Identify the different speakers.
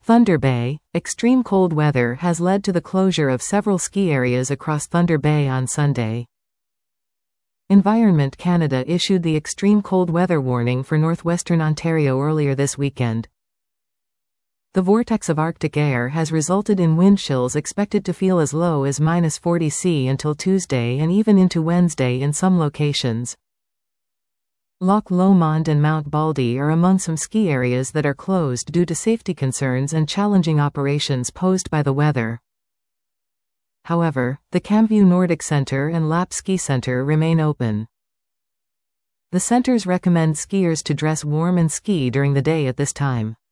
Speaker 1: Thunder Bay. Extreme cold weather has led to the closure of several ski areas across Thunder Bay on Sunday. Environment Canada issued the extreme cold weather warning for northwestern Ontario earlier this weekend. The vortex of Arctic air has resulted in wind chills expected to feel as low as -40 C until Tuesday and even into Wednesday in some locations. Loch Lomond and Mount Baldy are among some ski areas that are closed due to safety concerns and challenging operations posed by the weather. However, the Camview Nordic Centre and Lapp Ski Centre remain open. The centres recommend skiers to dress warm and ski during the day at this time.